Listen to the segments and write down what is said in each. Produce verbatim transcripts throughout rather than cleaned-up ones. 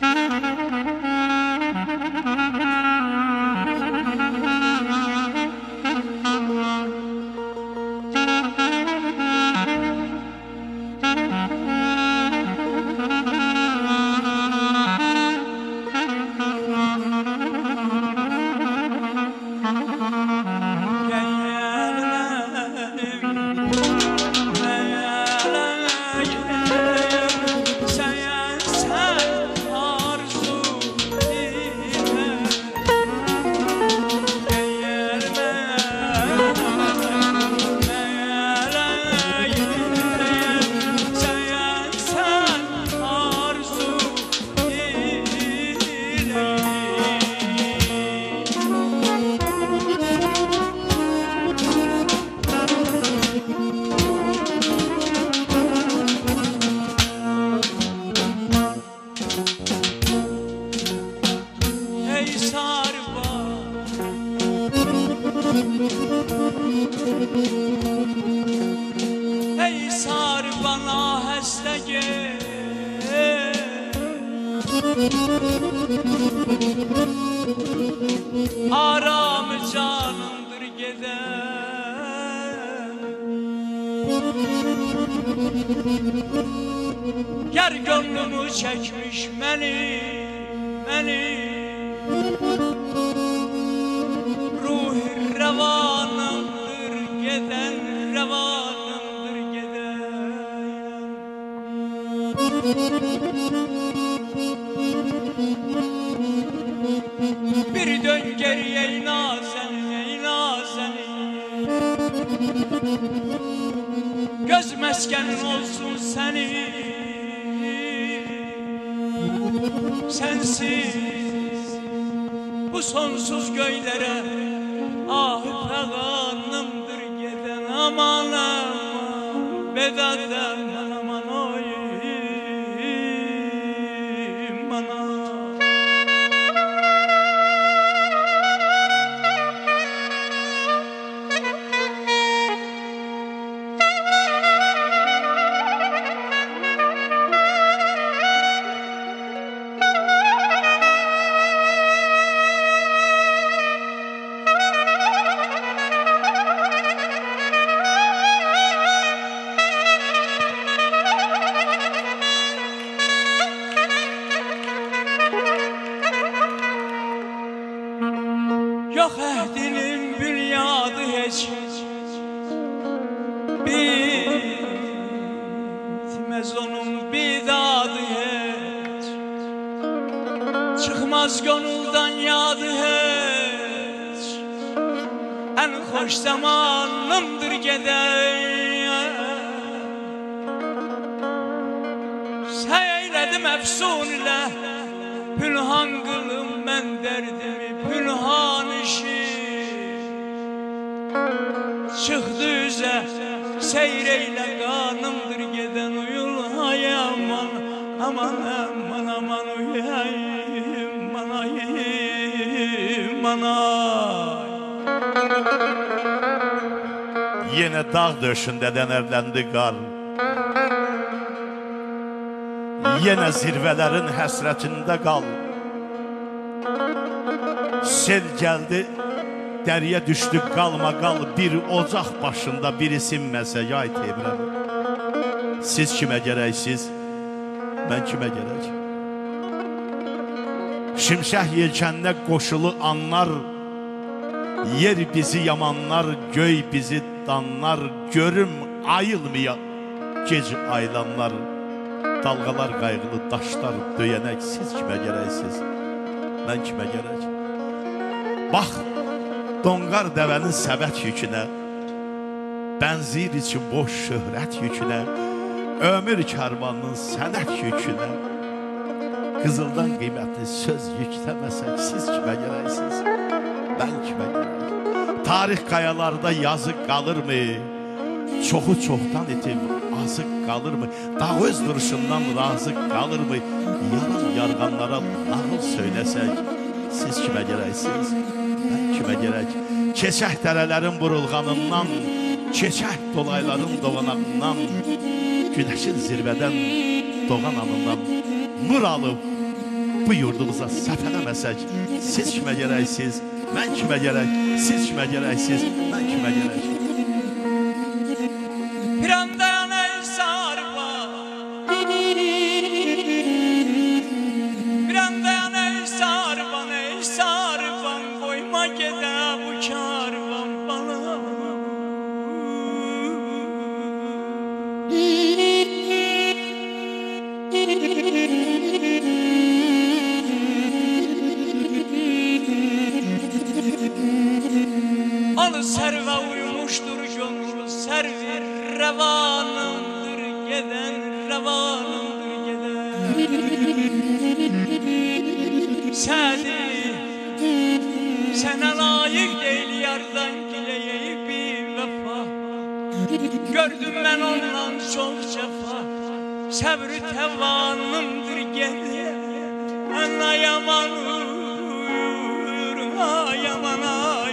Ey sar bana hestege, aramı canımdır geden. Yer gönlümü çekmiş beni, beni ruhi revanımdır geden, revanımdır geden. Bir dön geriye ey nazenin, ey nazenin, göz meskenin olsun senin. Sensiz bu sonsuz göylere ah feganımdır giden. Aman aman bedadan aman oy bana. Yok ehdinin bünyadı hiç bitmez, onun bidadı hiç çıkmaz gönülden yadı hiç. En hoş zamanımdır geden, seyledim efsun ile pünhan kılım ben derdimi, pünhan işi çıktı yüze, seyreyle kanımdır geden. Uyul hay aman aman aman aman uyuyayım manayım manay. Yine dağ döşünden evlendi kar, yine zirvelerin həsrətində kal. Sel geldi, derye düştü, kalma kal. Bir ocak başında biri sinməsə yay tebrəm. Siz kime gereksiz, ben kime gerek? Şimşək yelkəndə qoşulu anlar, yer bizi yamanlar, göy bizi danlar. Görüm ayılmaya gec aylanlar, dalgalar kaygılı daşlar döyənek. Siz kime gereksiz, ben kime gerek? Bak, donqar dəvənin səbət yükünə, bənzir için boş şöhrət yükünə, ömür karvanının sənət yükünə. Qızıldan qiymətli söz yükləməsək, siz kimə gərəksiniz, mən kimə gərək? Tarix qayalarda yazıq qalırmı? Çoxu çoxdan itim azıq qalırmı? Dağ öz duruşundan razı qalırmı? Yalan yarğanlara nağıl söyləsək, siz kimə gərəksiniz, mən kimə gərək? Keçək dərələrin burulğanından, keçək dolayların doğanağından, günəşin zirvədən doğan anından nur alıb bu yurdumuza səhv eləməsək, siz kimə gərəksiniz, mən kimə gərək, siz kimə gərəksiniz, mən kimə gərək. Bir anda ey sarba, bir anda ey sarban, ey sarban, koyma gede bu karvan bana. Anı serve uyumuştur gönlü, servi revanımdır geden, revanımdır geden. Seni, sana layık değil yardan gileyey bir vefa. Gördüm ben ondan çok cefa, sevri tevanımdır gelen. Ana yaman uyur, ay yaman ay.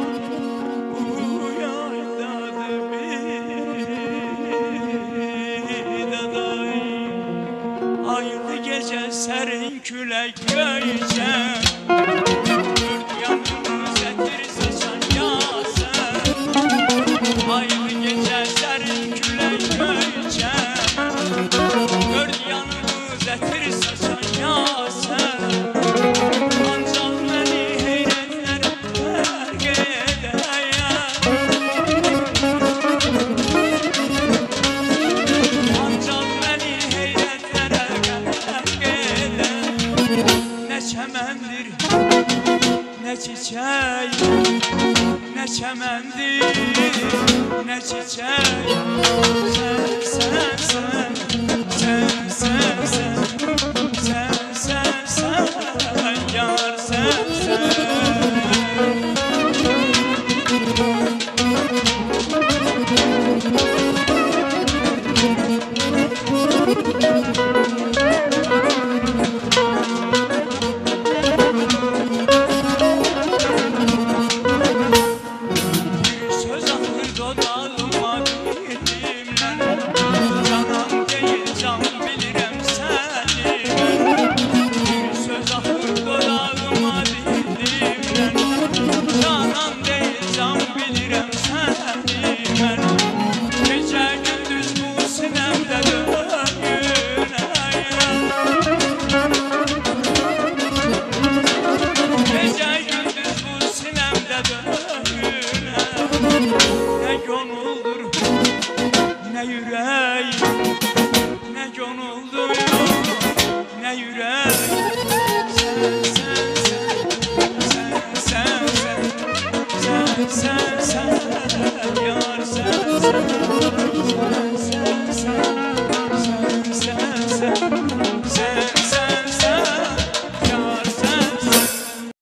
Aylı gece serin külek göyce, dört yanımız etir saçan yasen. Aylı gece serin külek göyce, dört yanımız etir saçan yasen. Ancak beni heyretlere terk edeyen, ancak beni heyretlere terk eden. Ne çemendir, ne çiçek, ne çemendir, ne çiçek. Sen, sen, sen.